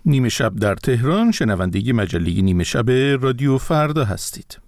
نیمه شب در تهران، شنونده مجله نیمه شب رادیو فردا هستید.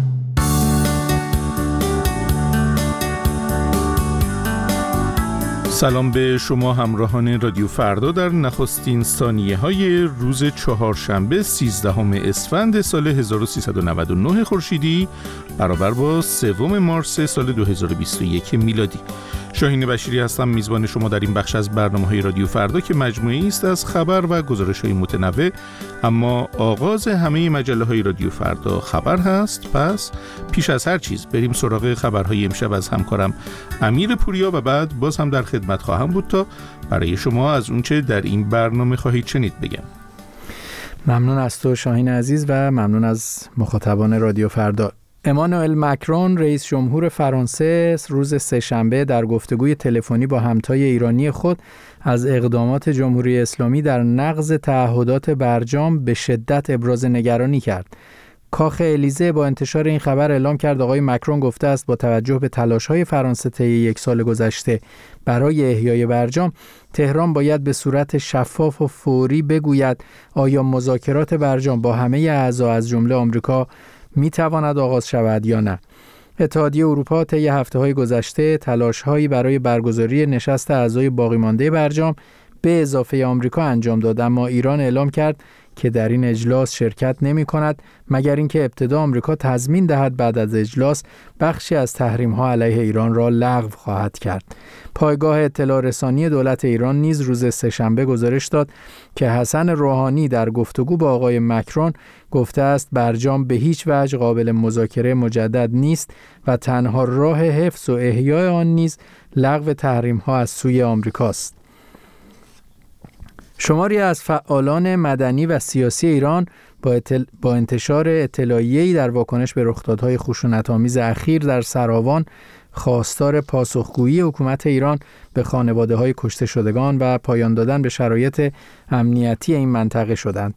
سلام به شما همراهان رادیو فردا در نخستین ثانیه‌های روز چهارشنبه 13 اسفند سال 1399 خورشیدی برابر با 3 مارس سال 2021 میلادی. شاهین بشیری هستم، میزبان شما در این بخش از برنامه‌های رادیو فردا که مجموعه‌ای است از خبر و گزارش‌های متنوع. اما آغاز همه مجله‌های رادیو فردا خبر هست. پس پیش از هر چیز بریم سراغ خبرهای امشب از همکارم امیر پوریا و بعد باز هم در خدمت خواهم بود تا برای شما از اونچه در این برنامه خواهید شنید بگم. ممنون از تو شاهین عزیز و ممنون از مخاطبان رادیو فردا. امانوئل مکرون رئیس جمهور فرانسه روز سه‌شنبه در گفتگوی تلفنی با همتای ایرانی خود از اقدامات جمهوری اسلامی در نقض تعهدات برجام به شدت ابراز نگرانی کرد. کاخ الیزه با انتشار این خبر اعلام کرد آقای مکرون گفته است با توجه به تلاش‌های فرانسه طی 1 سال گذشته برای احیای برجام، تهران باید به صورت شفاف و فوری بگوید آیا مذاکرات برجام با همه اعضا از جمله آمریکا میتواند آغاز شود یا نه. اتحادیه اروپا طی هفته‌های گذشته تلاش‌هایی برای برگزاری نشست اعضای باقی مانده برجام به اضافه آمریکا انجام داد، اما ایران اعلام کرد که در این اجلاس شرکت نمی‌کند مگر اینکه ابتدا آمریکا تضمین دهد بعد از اجلاس بخشی از تحریم‌ها علیه ایران را لغو خواهد کرد. پایگاه اطلاع رسانی دولت ایران نیز روز سه‌شنبه گزارش داد که حسن روحانی در گفتگو با آقای مکرون گفته است برجام به هیچ وجه قابل مذاکره مجدد نیست و تنها راه حفظ و احیای آن نیز لغو تحریم‌ها از سوی آمریکاست. شماری از فعالان مدنی و سیاسی ایران با انتشار اطلاعیه‌ای در واکنش به رخدادهای خشونت‌آمیز اخیر در سراوان خواستار پاسخگویی حکومت ایران به خانواده‌های کشته شدگان و پایان دادن به شرایط امنیتی این منطقه شدند.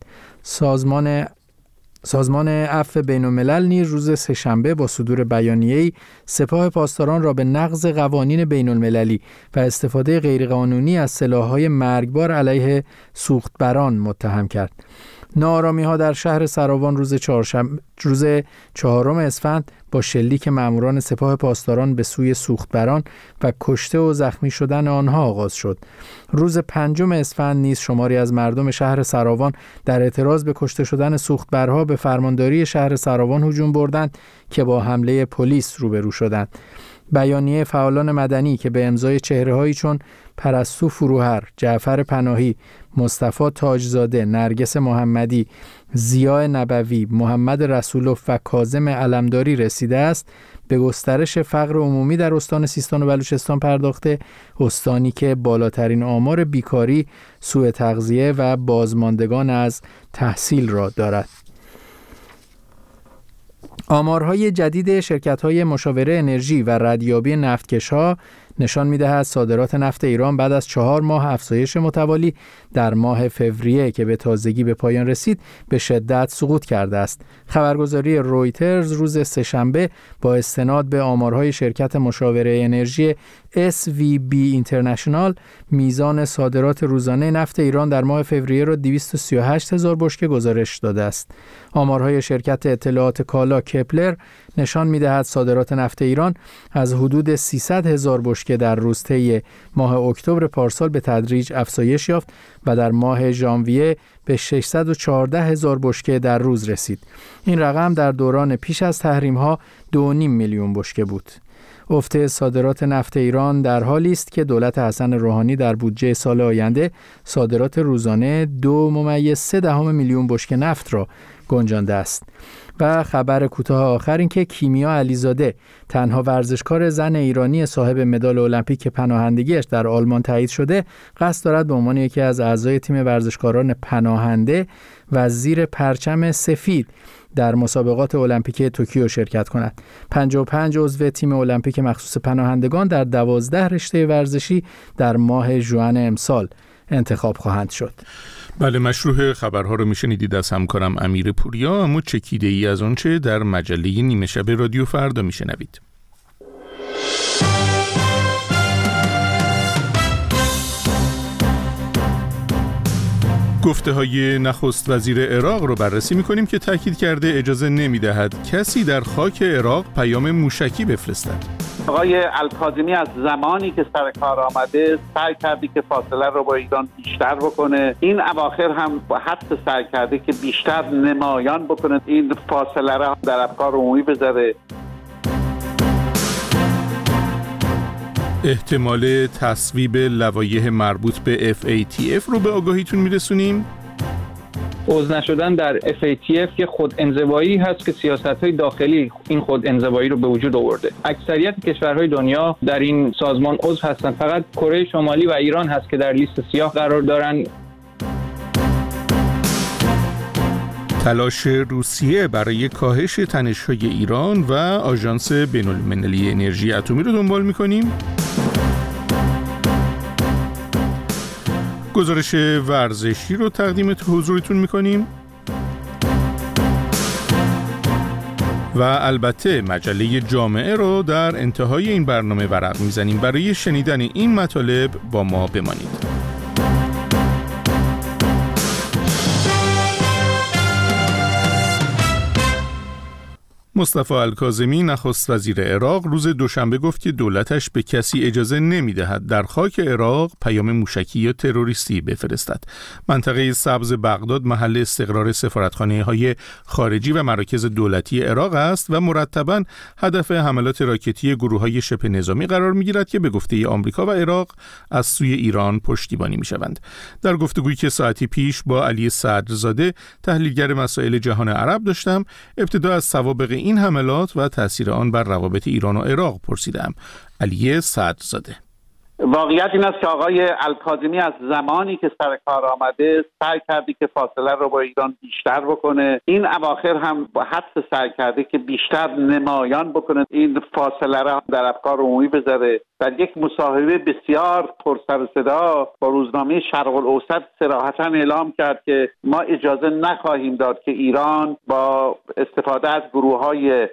سازمان عفو بین‌الملل نیز روز سه‌شنبه با صدور بیانیه‌ای سپاه پاسداران را به نقض قوانین بین‌المللی و استفاده غیرقانونی از سلاح‌های مرگبار علیه سوختبران متهم کرد. ناآرامی‌ها در شهر سراوان روز 4 اسفند با شلیک ماموران سپاه پاسداران به سوی سوختبران و کشته و زخمی شدن آنها آغاز شد. روز 5 اسفند نیز شماری از مردم شهر سراوان در اعتراض به کشته شدن سوختبرها به فرمانداری شهر سراوان هجوم بردند که با حمله پلیس روبرو شدند. بیانیه فعالان مدنی که به امضای چهره‌هایی چون پرستو فروهر، جعفر پناهی، مصطفی تاجزاده، نرگس محمدی، ضیاء نبوی، محمد رسولوف و کاظم علمداری رسیده است، به گسترش فقر عمومی در استان سیستان و بلوچستان پرداخته، استانی که بالاترین آمار بیکاری، سوء تغذیه و بازماندگان از تحصیل را دارد. آمارهای جدید شرکت‌های مشاوره انرژی و ردیابی نفتکش‌ها نشان می‌دهد صادرات نفت ایران بعد از 4 ماه افزایش متوالی در ماه فوریه که به تازگی به پایان رسید به شدت سقوط کرده است. خبرگزاری رویترز روز سه‌شنبه با استناد به آمارهای شرکت مشاوره انرژی SVB اینترنشنال میزان صادرات روزانه نفت ایران در ماه فوریه را 238,000 بشکه گزارش داده است. آمارهای شرکت اطلاعات کالا کپلر نشان می‌دهد صادرات نفت ایران از حدود 300,000 بشکه در روز طی ماه اکتبر پارسال به تدریج افزایش یافت و در ماه ژانویه به 614,000 بشکه در روز رسید. این رقم در دوران پیش از تحریم‌ها 2.5 میلیون بشکه بود. افت صادرات نفت ایران در حالی است که دولت حسن روحانی در بودجه سال آینده صادرات روزانه 2.3 میلیون بشکه نفت را گنجانده است. و خبر کوتاه آخر این که کیمیا علیزاده، تنها ورزشکار زن ایرانی صاحب مدال المپیک که پناهندگیش در آلمان تایید شده، قصد دارد به عنوان یکی از اعضای تیم ورزشکاران پناهنده و زیر پرچم سفید در مسابقات المپیک توکیو شرکت کند. 55 عضو تیم المپیک مخصوص پناهندگان در 12 رشته ورزشی در ماه ژوئن امسال انتخاب خواهند شد. بله، مشروع خبرها رو میشنیدید از همکارم امیر پوریا. اما چکیده ای از آنچه در مجله نیمه شب رادیو فردا میشنوید. گفته‌های نخست وزیر عراق رو بررسی می‌کنیم که تاکید کرده اجازه نمی‌دهد کسی در خاک عراق پیام موشکی بفرستد. آقای الکاظمی از زمانی که سر کار آمده سعی کرده که فاصله رو با ایران بیشتر بکنه. این اواخر هم حتی سعی کرده که بیشتر نمایان بکنه، این فاصله رو در افکار عمومی بذاره. احتمال تصویب لوایح مربوط به FATF رو به آگاهیتون میرسونیم. عضو نشدن در FATF که خود انزوایی هست که سیاست‌های داخلی این خود انزوایی رو به وجود آورده. اکثریت کشورهای دنیا در این سازمان عضو هستند، فقط کره شمالی و ایران هست که در لیست سیاه قرار دارن. تلاش روسیه برای کاهش تنش‌های ایران و آژانس بین‌المللی انرژی اتمی رو دنبال می‌کنیم. گزارش ورزشی رو تقدیم حضورتون می‌کنیم. و البته مجله جامعه رو در انتهای این برنامه ورق می‌زنیم. برای شنیدن این مطالب با ما بمانید. مصطفی الکاظمی نخست وزیر عراق روز دوشنبه گفت که دولتش به کسی اجازه نمی‌دهد در خاک عراق پیام موشکی یا تروریستی بفرستد. منطقه سبز بغداد محل استقرار سفارتخانه‌های خارجی و مراکز دولتی عراق است و مرتباً هدف حملات راکتی گروه‌های شبه نظامی قرار می‌گیرد که به گفته آمریکا و عراق از سوی ایران پشتیبانی می‌شوند. در گفتگویی که ساعتی پیش با علی صدرزاده تحلیلگر مسائل جهان عرب داشتم، ابتدا از سوابق این حملات و تأثیر آن بر روابط ایران و عراق پرسیدم. علی صدرزاده: واقعیت این است که آقای الکاظمی از زمانی که سر کار آمده سعی کرده که فاصله رو با ایران بیشتر بکنه. این اواخر هم حتی سعی کرده که بیشتر نمایان بکنه، این فاصله رو در افکار عمومی بذاره. در یک مصاحبه بسیار پر سر و صدا با روزنامه شرق الاوسط صراحتاً اعلام کرد که ما اجازه نخواهیم داد که ایران با استفاده از گروه‌های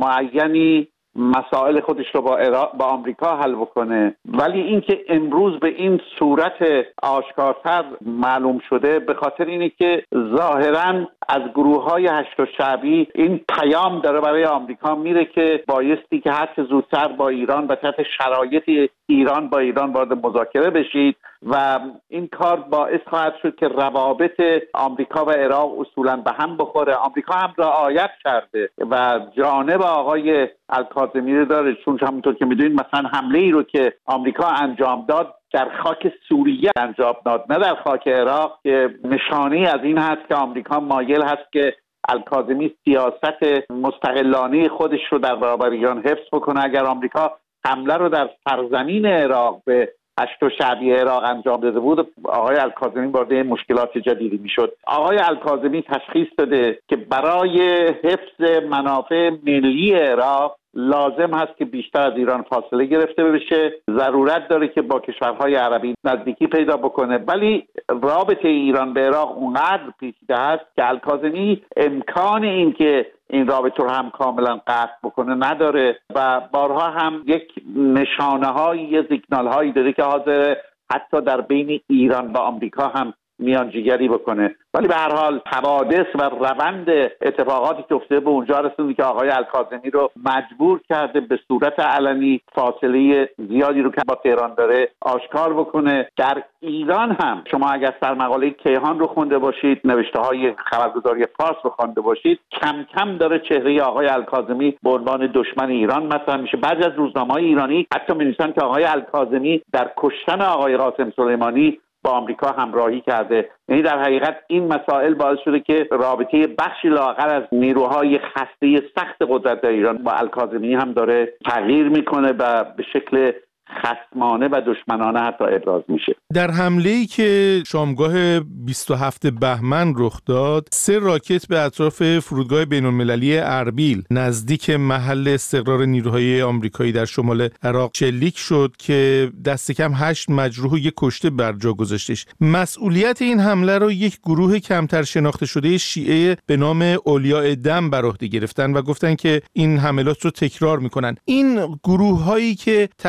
معینی مسائل خودش رو با آمریکا حل بکنه. ولی اینکه امروز به این صورت آشکارتر معلوم شده به خاطر اینه که ظاهراً از گروه‌های هشت شعبی این پیام داره برای آمریکا میره که بایستی که هر چه زودتر با ایران و تحت شرایط ایران با ایران وارد مذاکره بشید و این کار باعث خواهد شد که روابط آمریکا و عراق اصولاً به هم بخوره. آمریکا هم رعایت کرده و جانب آقای الکاظمی رو داره، چون همونطور که میدونید مثلا حمله ای رو که آمریکا انجام داد در خاک سوریه انجام داد، نه در خاک عراق، که نشانی از این هست که آمریکا مایل هست که الکاظمی سیاست مستقلانه خودش رو در برابر ایران حفظ بکنه. اگر آمریکا حمله رو در سرزمین عراق به هشت شعبی عراق انجام داده بود، آقای الکاظمی وارد مشکلات جدیدی میشد. آقای الکاظمی تشخیص داده که برای حفظ منافع ملی عراق لازم هست که بیشتر از ایران فاصله گرفته بشه، ضرورت داره که با کشورهای عربی نزدیکی پیدا بکنه. ولی رابطه ایران به عراق اونقدر پیچیده هست که الکاظمی امکان این که این رابطه رو هم کاملا قطع بکنه نداره و بارها هم یک نشانه هایی، سیگنال هایی داره که حاضر حتی در بین ایران و آمریکا هم میانجیگری بکنه. ولی به هر حال حوادث و روند اتفاقاتی که افتاده به اونجا رسونده که آقای الکاظمی رو مجبور کرده به صورت علنی فاصله زیادی رو که با تهران داره آشکار بکنه. در ایران هم شما اگر سرمقاله کیهان رو خونده باشید، نوشته های خبرگزاری فارس رو خوانده باشید، کم کم داره چهره آقای الکاظمی به عنوان دشمن ایران مطرح میشه. بعضی از روزنامه‌های ایرانی حتی می‌نویسن که آقای الکاظمی در کشتن آقای قاسم سلیمانی با آمریکا همراهی کرده. یعنی در حقیقت این مسائل باعث شده که رابطه بخشی لاغر از نیروهای خسته سخت قدرت در ایران با الکاظمی هم داره تغییر میکنه و به شکل خصمانه و دشمنانه حتی ابراز میشه. در حمله‌ای که شامگاه 27 بهمن رخ داد، 3 راکت به اطراف فرودگاه بین‌المللی اربیل نزدیک محل استقرار نیروهای آمریکایی در شمال عراق شلیک شد که دست کم 8 مجروح و 1 کشته بر جا گذاشتش. مسئولیت این حمله رو یک گروه کمتر شناخته شده شیعه به نام اولیاء دم بر عهده گرفتن و گفتن که این حملات رو تکرار میکنن. این گروه‌هایی که تحت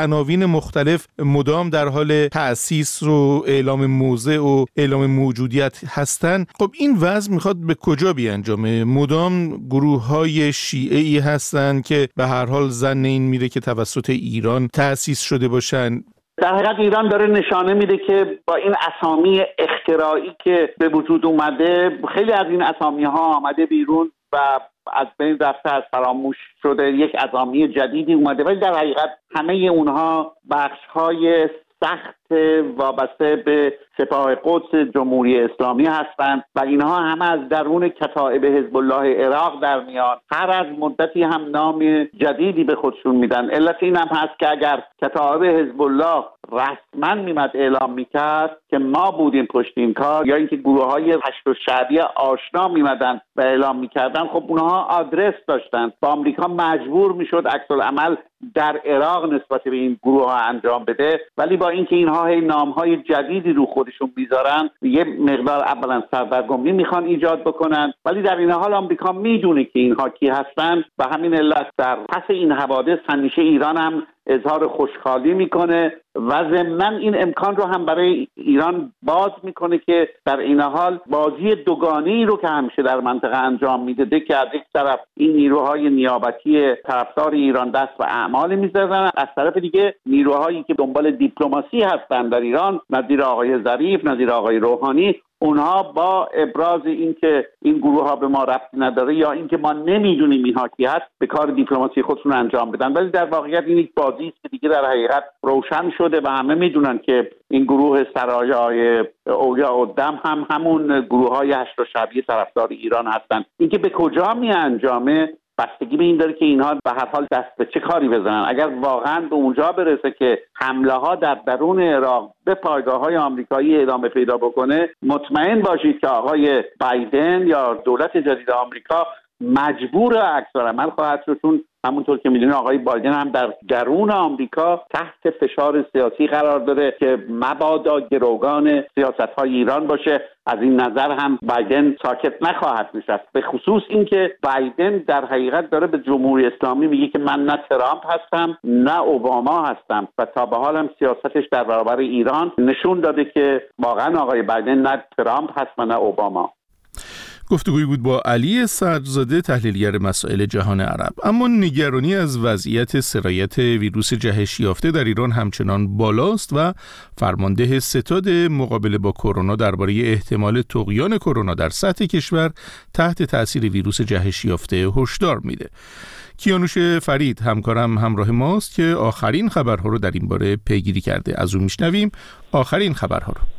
عناوین مختلف مدام در حال تأسیس و اعلام موضع و اعلام موجودیت هستن. خب این وضع میخواد به کجا بیانجامه؟ مدام گروه‌های شیعه‌ای هستن که به هر حال ظن این میره که توسط ایران تأسیس شده باشن. در حقیقت ایران داره نشانه میده که با این اسامی اختراعی که به وجود اومده، خیلی از این اسامی ها آمده بیرون و از بین رفته، از فراموش شده، یک اسامی جدیدی اومده، ولی در حقیقت همه اونها بخش‌های سخت وابسته به سپاه قدس جمهوری اسلامی هستند و اینها همه از درون کتائب حزب الله عراق در میان. هر از مدتی هم نام جدیدی به خودشون میدن. علت این هم هست که اگر کتائب حزب الله رسما میمد اعلام میکرد که ما بودیم پشت این کار، یا اینکه گروه‌های حشد الشعبیه آشنا میمدن و اعلام میکردن، خب اونها آدرس داشتن و آمریکا مجبور میشد عکس العمل در عراق نسبت به این گروه ها انجام بده. ولی با اینکه اینها هی نامهای جدیدی رو خودشون میذارن، یه مقدار اولا سردرگمی میخوان ایجاد بکنن، ولی در این حال آمریکا میدونه که اینها کی هستن و همین علت در پس این حوادث همیشه ایران هم اظهار خوشحالی میکنه و ضمن این امکان رو هم برای ایران باز میکنه که در این حال بازی دوگانه‌ای رو که همیشه در منطقه انجام میده که از یک طرف این نیروهای نیابتی طرفدار ایران دست و اعمال میذارن، از طرف دیگه نیروهایی که دنبال دیپلماسی هستن در ایران، نظیر آقای ظریف، نظیر آقای روحانی، اونها با ابراز اینکه این گروه ها به ما ربطی نداره یا اینکه ما نمیدونیم اینها کی هست، به کار دیپلماسی خودشون انجام بدن. ولی در واقعیت این یک بازی است که دیگه در حقیقت روشن شده و همه میدونن که این گروه سرایای اولیاء الدم هم همون گروه های حشد الشعبیه طرفدار ایران هستن. اینکه به کجا میانجامه بستگی به این داره که اینها به هر حال دست به چه کاری بزنن. اگر واقعا به اونجا برسه که حمله ها در درون عراق به پایگاه‌های آمریکایی ادامه پیدا بکنه، مطمئن باشید که آقای بایدن یا دولت جدید آمریکا مجبور عکس‌العمل خواهد شد، چون همونطور که میدونید آقای بایدن هم در درون آمریکا تحت فشار سیاسی قرار داره که مبادا گروگان سیاست‌های ایران باشه. از این نظر هم بایدن ساکت نخواهد نشست، به خصوص اینکه بایدن در حقیقت داره به جمهوری اسلامی میگه که من نه ترامپ هستم نه اوباما هستم و تا به حال هم سیاستش در برابر ایران نشون داده که واقعا آقای بایدن نه ترامپ هست و نه اوباما. گفتگویی بود با علی صدرزاده، تحلیلگر مسائل جهان عرب. اما نگرانی از وضعیت سرایت ویروس جهش یافته در ایران همچنان بالاست و فرمانده ستاد مقابله با کرونا درباره احتمال طغیان کرونا در سطح کشور تحت تأثیر ویروس جهش یافته هشدار میده. کیانوش فرید همکارم همراه ماست که آخرین خبرها رو در این باره پیگیری کرده. از او میشنویم آخرین خبرها رو.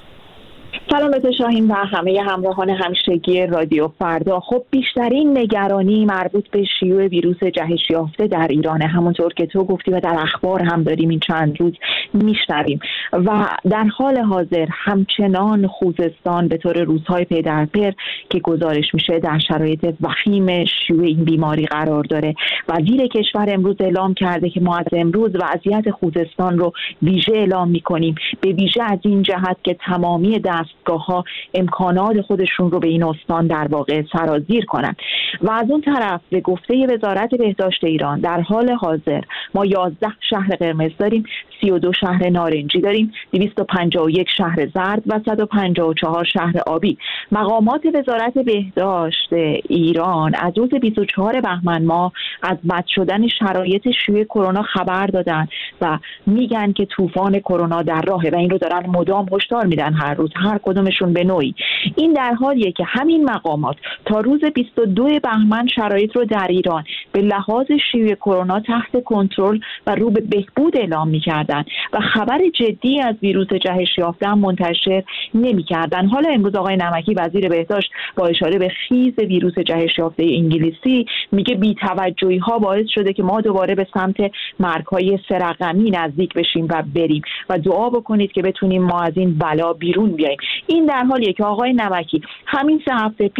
سلام به شاهین و همه همراهان همیشگی رادیو فردا. خب بیشترین نگرانی مربوط به شیوع ویروس جهش یافته در ایران، همونطور که تو گفتی و در اخبار هم داریم این چند روز میشنویم و در حال حاضر همچنان خوزستان به طور روزهای پی در پی که گزارش میشه در شرایط وخیم شیوع این بیماری قرار داره. وزیر کشور امروز اعلام کرده که ما از امروز وضعیت خوزستان رو ویژه اعلام میکنیم، به ویژه از این جهت که تمامی دستگاه‌ها امکانات خودشون رو به این استان در واقع سرازیر کنن. و از اون طرف به گفته وزارت بهداشت ایران در حال حاضر ما 11 شهر قرمز داریم، 32 شهر نارنجی داریم، 251 شهر زرد و 154 شهر آبی. مقامات وزارت بهداشت ایران از روز 24 بهمن ماه از بد شدن شرایط شیوع کرونا خبر دادن و میگن که طوفان کرونا در راهه و این رو دارن مدام هشدار میدن هر روز، هر کدومشون به نوعی. این در حالیه که همین مقامات تا روز 22 بهمن شرایط رو در ایران به لحاظ شیوع کرونا تحت کنترل و رو به بهبود اعلام می‌کردن و خبر جدی از ویروس جهش یافته منتشر نمی‌کردن. حالا امروز آقای نمکی وزیر بهداشت با اشاره به خیز ویروس جهش یافته انگلیسی میگه بی‌توجهی‌ها باعث شده که ما دوباره به سمت مرگ‌های سه رقمی نزدیک بشیم و بریم و دعا بکنید که بتونیم ما از این بلا بیرون بیاییم. این در حالیه که آقای نمکی همین 3 هفته پیش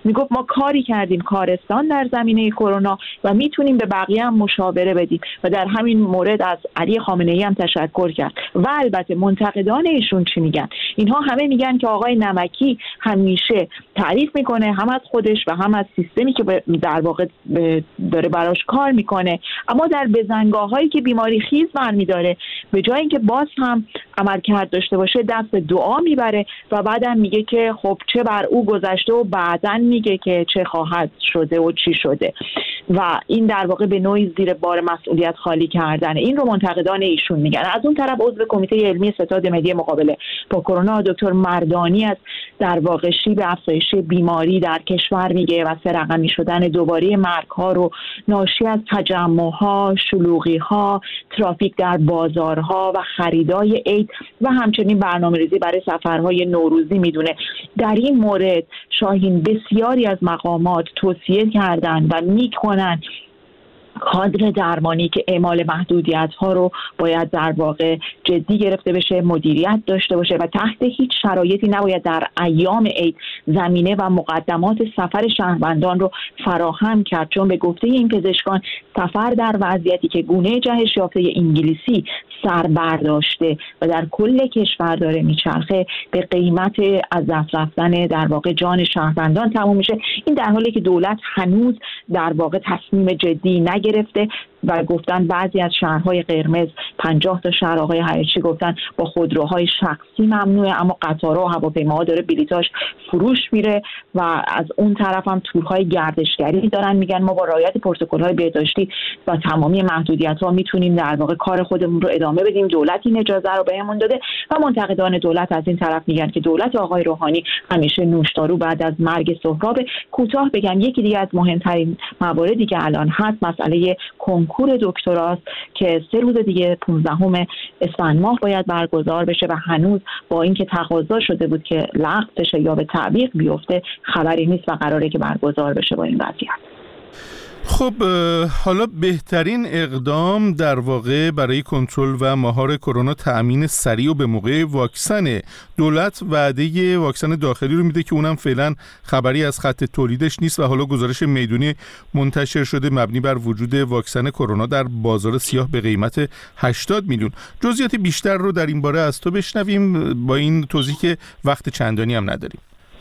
میگفت ما کاری کردیم کارستان در زمینه کرونا و میتونیم به بقیه هم مشاوره بدیم و در همین مورد از علی خامنه‌ای هم تشکر کرد. و البته منتقدان ایشون چی میگن؟ اینها همه میگن که آقای نمکی همیشه تعریف میکنه هم از خودش و هم از سیستمی که در واقع داره براش کار میکنه، اما در بزنگاه‌هایی که بیماری خیز برمیداره به جای اینکه باز هم عملکرد داشته باشه دست دعا میبره و بعدم میگه که خب چه بر او گذشته و بعدن میگه که چه خواهد شده و چی شده و این در واقع به نوعی زیر بار مسئولیت خالی کردن. این رو منتقدان ایشون میگن. از اون طرف عضو کمیته علمی ستاد ملی مقابله با کرونا دکتر مردانی از در واقع شیب افزایش بیماری در کشور میگه و سه رقمی شدن دوباره مرگ‌ها رو ناشی از تجمع‌ها، شلوغی‌ها، ترافیک در بازارها و خریدای عید و همچنین برنامه‌ریزی برای سفرهای نوروزی میدونه. در این مورد شاهین بسیاری از مقامات توصیه کردن و میکنن کادر درمانی که اعمال محدودیت‌ها رو باید در واقع جدی گرفته بشه، مدیریت داشته باشه و تحت هیچ شرایطی نباید در ایام عید زمینه و مقدمات سفر شهروندان رو فراهم کرد، چون به گفته این پزشکان سفر در وضعیتی که گونه جهش یافته انگلیسی سر برداشته و در کل کشور داره میچرخه به قیمت از دست رفتن در واقع جان شهروندان تموم میشه. این در حالی که دولت هنوز در واقع تصمیم جدی نگرفته و گفتن بعضی از شهرهای قرمز 50 تا شهر آقای حیاچی گفتن با خودروهای شخصی ممنوعه، اما قطارها و هواپیماها داره بلیطاش فروش میره و از اون طرف هم تورهای گردشگری دارن میگن ما با رعایت پروتکل‌های بهداشتی و تمامی محدودیت‌ها میتونیم در واقع کار خودمون رو ادامه بدیم، دولت این اجازه رو بهمون داده. و منتقدان دولت از این طرف میگن که دولت آقای روحانی همیشه نوشدارو بعد از مرگ سهراب. کوتاه بگم یکی دیگه از مهمترین مواردی که الان هست مسئله کنکور دکتراست که 3 روز دیگه 15 اسفند ماه باید برگزار بشه و هنوز با اینکه تقاضا شده بود که لغو بشه یا به تعویق بیفته خبری نیست و قراره که برگزار بشه با این وضعیت. خب حالا بهترین اقدام در واقع برای کنترل و مهار کرونا تأمین سریع و به موقع واکسن. دولت وعده واکسن داخلی رو میده که اونم فعلا خبری از خط تولیدش نیست و حالا گزارش میدونی منتشر شده مبنی بر وجود واکسن کرونا در بازار سیاه به قیمت 80 میلیون. جزئیات بیشتر رو در این باره از تو بشنویم با این توضیح که وقت چندانی هم نداریم.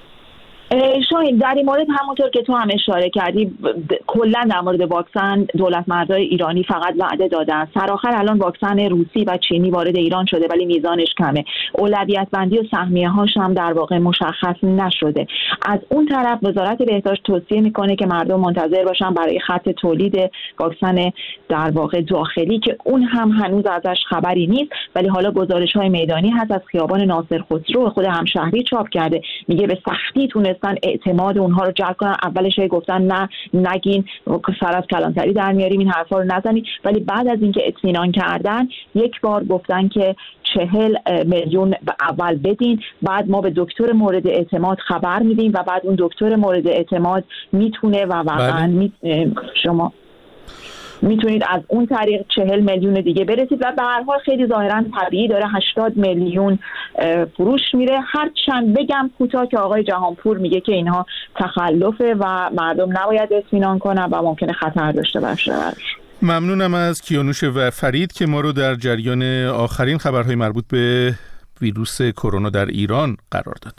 شاید در این مورد همونطور که تو هم اشاره کردی کلا در مورد واکسن دولتمردای ایرانی فقط وعده دادن. سرآخر الان واکسن روسی و چینی وارد ایران شده ولی میزانش کمه. اولویت بندی و سهمیه هاش هم در واقع مشخص نشده. از اون طرف وزارت بهداشت توصیه میکنه که مردم منتظر باشن برای خط تولید واکسن در واقع داخلی که اون هم هنوز ازش خبری نیست، ولی حالا گزارش‌های میدانی هست از خیابان ناصر خسرو خود همشهری چاپ کرده میگه به سختی اعتماد اونها رو جلب کنن. اولش گفتن نه نگین سر از کلانتری در میاریم این حرفا رو نزنید، ولی بعد از اینکه اطمینان کردن یک بار گفتن که 40 میلیون اول بدین، بعد ما به دکتر مورد اعتماد خبر میدیم و بعد اون دکتر مورد اعتماد میتونه و واقعا شما میتونید از اون طریق 40 میلیون دیگه برسید و به هر حال خیلی ظاهرا طبیعی داره 80 میلیون فروش میره. هرچند بگم کوتاه که آقای جهانپور میگه که اینها تخلفه و مردم نباید اطمینان کنن و ممکنه خطر داشته باشه. ممنونم از کیانوش و فرید که ما رو در جریان آخرین خبرهای مربوط به ویروس کرونا در ایران قرار داد.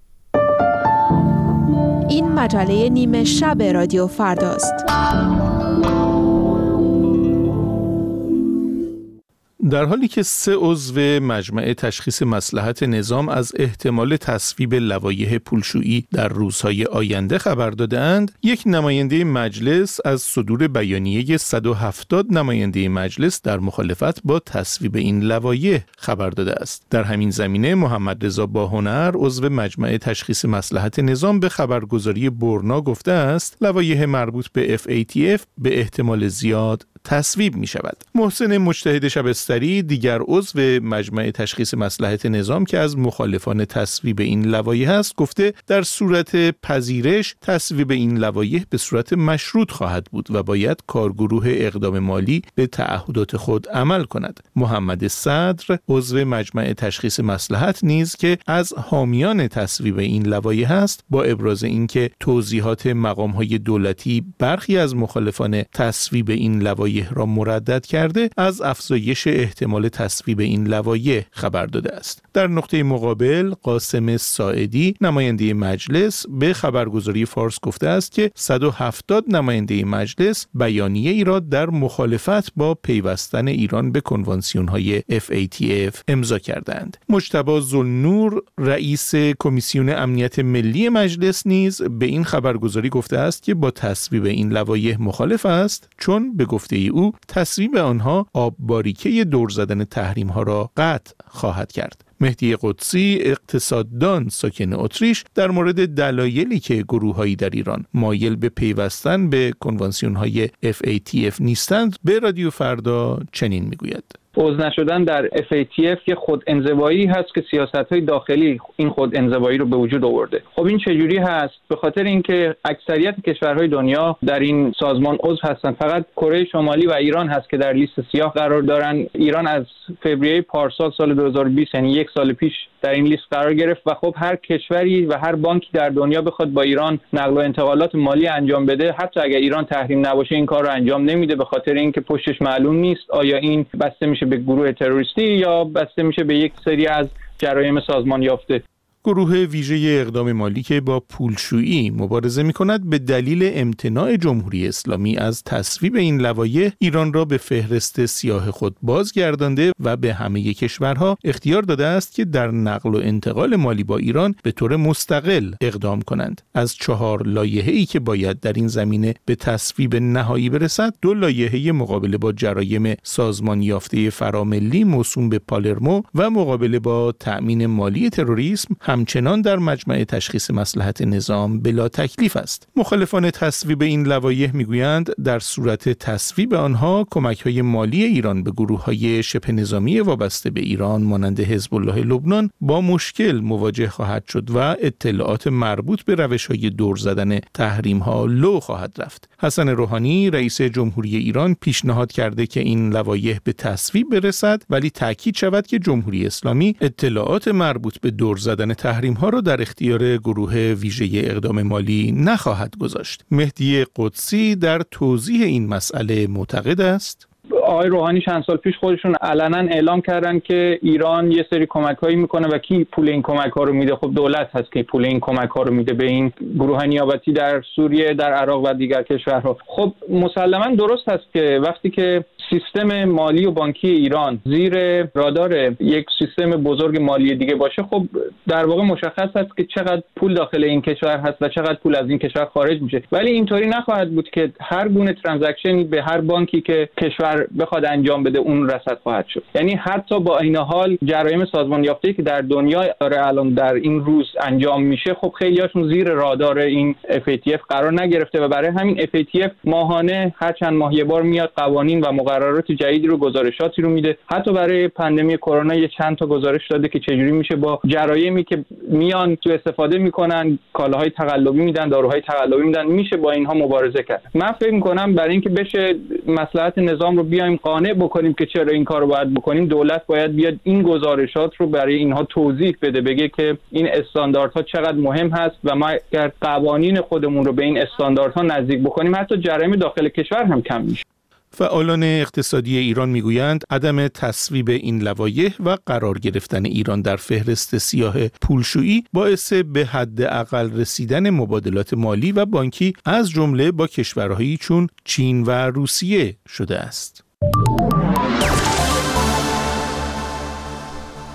این مجله نیمه شب رادیو فرداست. در حالی که 3 عضو مجمع تشخیص مصلحت نظام از احتمال تصویب لوایح پولشویی در روزهای آینده خبر دادند، یک نماینده مجلس از صدور بیانیه 170 نماینده مجلس در مخالفت با تصویب این لوایح خبر داده است. در همین زمینه محمد رضا باهنر عضو مجمع تشخیص مصلحت نظام به خبرگزاری برنا گفته است لوایح مربوط به FATF به احتمال زیاد تصویب می شود. محسن مجتهد شبستری، دیگر عضو مجمع تشخیص مصلحت نظام که از مخالفان تصویب این لوایح است، گفته در صورت پذیرش تصویب این لوایح به صورت مشروط خواهد بود و باید کارگروه اقدام مالی به تعهدات خود عمل کند. محمد صدر، عضو مجمع تشخیص مصلحت نیز که از حامیان تصویب این لوایح است، با ابراز اینکه توضیحات مقام‌های دولتی برخی از مخالفان تصویب این لوایح را مردد کرده، از افزایش احتمال تصویب این لوایح خبر داده است. در نقطه مقابل، قاسم ساعدی، نماینده مجلس، به خبرگزاری فارس گفته است که 170 نماینده مجلس بیانیه ای را در مخالفت با پیوستن ایران به کنوانسیون‌های FATF امضا کردند. مجتبی ذوالنور، رئیس کمیسیون امنیت ملی مجلس، نیز به این خبرگزاری گفته است که با تصویب این لوایح مخالف است، چون به گفته او تصویب آنها آب باریکه دور زدن تحریم ها را قطع خواهد کرد. مهدی قدسی، اقتصاددان ساکن اتریش، در مورد دلایلی که گروه‌هایی در ایران مایل به پیوستن به کنوانسیون‌های FATF نیستند، به رادیو فردا چنین میگوید: عضو نشدن در FATF یه خود انزوایی هست که سیاست‌های داخلی این خود انزوایی رو به وجود آورده. خب این چجوری هست؟ به خاطر اینکه اکثریت کشورهای دنیا در این سازمان عضو هستن. فقط کره شمالی و ایران هست که در لیست سیاه قرار دارن. ایران از فوریه پارسال سال 2020، یعنی یک سال پیش، در این لیست قرار گرفت و خب هر کشوری و هر بانکی در دنیا بخواد با ایران نقل و انتقالات مالی انجام بده، حتی اگر ایران تحریم نباشه، این کار رو انجام نمیده، به خاطر اینکه پشتش معلوم نیست آیا این بسته میشه به گروه تروریستی یا بسته میشه به یک سری از جرایم سازمان یافته. گروه ویژه اقدام مالی که با پولشویی مبارزه می‌کند، به دلیل امتناع جمهوری اسلامی از تصویب این لوایح ایران را به فهرست سیاه خود بازگردانده و به همه کشورها اختیار داده است که در نقل و انتقال مالی با ایران به طور مستقل اقدام کنند. از 4 لایحه‌ای که باید در این زمینه به تصویب نهایی برسد، 2 لایحه مقابله با جرایم سازمان یافته فراملی موسوم به پالرمو و مقابله با تأمین مالی تروریسم همچنان در مجمع تشخیص مصلحت نظام بلا تکلیف است. مخالفان تصویب این لوایح میگویند در صورت تصویب آنها کمک‌های مالی ایران به گروه‌های شبه نظامی وابسته به ایران مانند حزب الله لبنان با مشکل مواجه خواهد شد و اطلاعات مربوط به روش‌های دور زدن تحریم‌ها لو خواهد رفت. حسن روحانی، رئیس جمهوری ایران، پیشنهاد کرده که این لوایح به تصویب برسد، ولی تاکید شود که جمهوری اسلامی اطلاعات مربوط به دور زدن تحریم‌ها را در اختیار گروه ویژه اقدام مالی نخواهد گذاشت. مهدی قدسی در توضیح این مسئله معتقد است: آقای روحانی چند سال پیش خودشون علنا اعلام کردن که ایران یه سری کمک‌هایی میکنه و کی پول این کمک‌ها رو میده؟ خب دولت هست که پول این کمک‌ها رو میده به این گروه نیابتی در سوریه، در عراق و دیگر کشورها. خب مسلماً درست هست که وقتی که سیستم مالی و بانکی ایران زیر رادار یک سیستم بزرگ مالی دیگه باشه، خب در واقع مشخص است که چقدر پول داخل این کشور هست و چقدر پول از این کشور خارج میشه. ولی اینطوری نخواهد بود که هر گونه ترانزکشنی به هر بانکی که کشور بخواد انجام بده اون رصد خواهد شد. یعنی حتی با این حال جرایم سازمان یافته‌ای که در دنیا الان در این روز انجام میشه، خب خیلیاشون زیر رادار این FATF قرار نگرفته و برای همین FATF ماهانه هر چند ماه یه بار میاد قوانین و مقررات جدیدی رو، گزارشاتی رو میده. حتی برای پاندمی کرونا یه چند تا گزارش داده که چجوری میشه با جرایمی که میان تو استفاده میکنن، کالاهای تقلبی میدن، داروهای تقلبی میدن، میشه با اینها مبارزه کرد. من فکر میکنم برای اینکه بشه مصلحت نظام رو بیایم قانع بکنیم که چرا این کارو باید بکنیم، دولت باید بیاد این گزارشات رو برای اینها توضیح بده، بگه که این استانداردها چقدر مهم هست و ما اگر قوانین خودمون رو به این استانداردها نزدیک بکنیم، حتی جرایم داخل کشور هم کم میشه. فعالان اقتصادی ایران میگویند عدم تصویب این لوایح و قرار گرفتن ایران در فهرست سیاه پولشویی باعث به حداقل رسیدن مبادلات مالی و بانکی از جمله با کشورهایی چون چین و روسیه شده است.